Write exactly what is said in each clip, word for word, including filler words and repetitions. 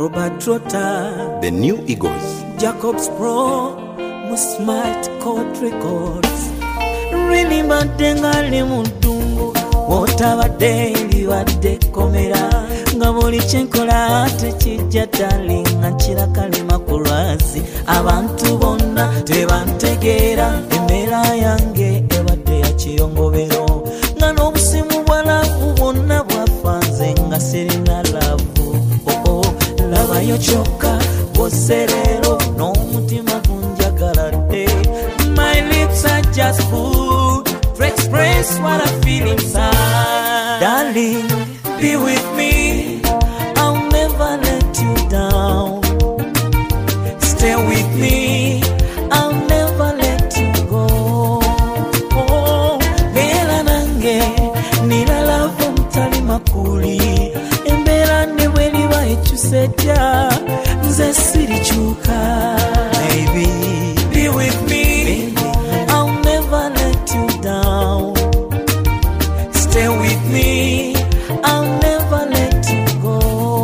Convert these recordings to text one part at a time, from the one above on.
Robert Trotter, The New Eagles, Jacobs Pro, Musmart Court Records. Really madengali mundungu, wotabadde libadde komera. Nga buli kyenkola tekijja talinga nkira kalima ku lwazi. Abantu bonna tebantegeera embeera yange ebadde ya kiyongobero. Nga n'obusimu bwa laavu bwonna bwafanze nga sirina laavu. Oh oh, labayo kyokka bw'ozze leero n'omutima gunjagaladde. My lips are just food to express what I feel inside. Darling, be with me, I'll never let you down. Stay with me, I'll never let you go. Oh, Bela nange, nina love mtali makuli. Embera nebweli wa echuseja, nze sirichuka. Baby, be with me, I'll never let you down. Stay with me, I'll never let you go.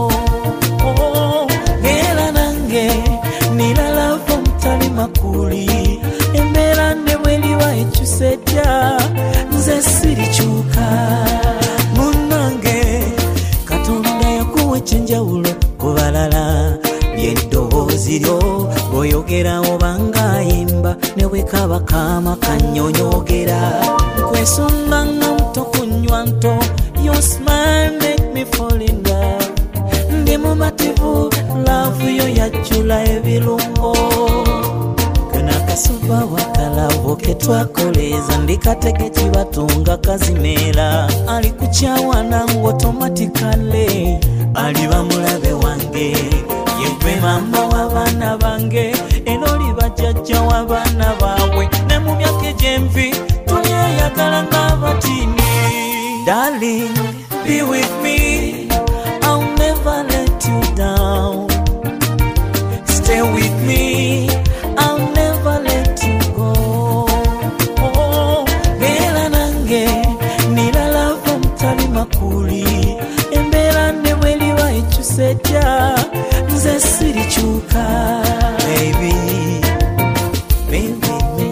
Oh, Bela nange, nina love mtali makuli. Embera nebweli wa echuseja, nze sirichuka. Munange, Katonda yakuwa ekyenjawulo ku balala. Ly'eddoboozi lyo bw'oyogera obanga ayimba ne bwe kaba kaama kannyonyoogera. Nkwesunga nga muto kunywa nto. Your smile make me fall in love. Ndi mumativu love yo yajjula ebirungo. Kano akasuba wakalabo ke twakoleeza ndikatege kibatunga kazimeera. Ali kukyawa nangu automatically aliba mulabe wange. Yegwe mama w'abaana bange era oli bajjajja w'abaana baabwe. Ne mu myaka egy'envi tulyeyagala ng'abatiini. Darling, be with me, I'll never let you down. Stay with me, I'll never let you go. Oh, Bela nange, nina love mtali makuli. Embera nebweli wa echuseja, nze sirichuka. Baby, baby, me.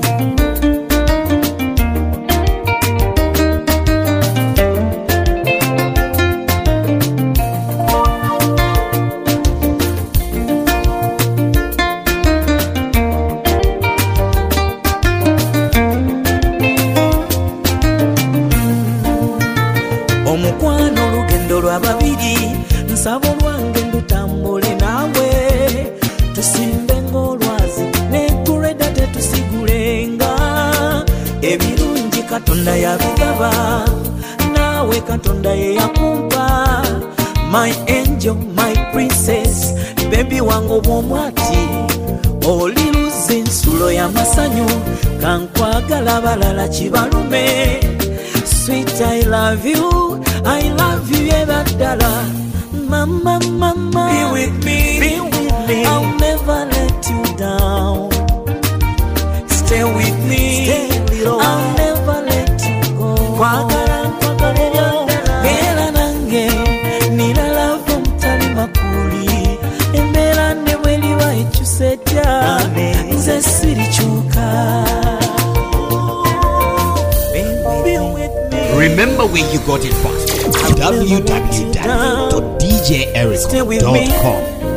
Omukwano olugendo lwa babiri, nsaba olwange ndutambule naawe. Tusimbe ng'olwazi n'ekuleda tetusigulenga. Ebirungi Katonda yabigaba, naawe Katonda ye yakumpa. My angel, my princess, baby wange obw'omwati. Oli luzi nsulo y'amasanyu, kankwagala balala kibalume. Sweet, I love you, I love you, ebaddala. Mama, mama, be with me, be with me. I'll never let you down. Stay with me, stay little. I'll never let you go. Kwagala, kwagala, Bela nange, nina love mtali makuli. Embera nebweli wa echuseja, nze sirichuka. Remember where you got it from. w w w dot d j eric dot com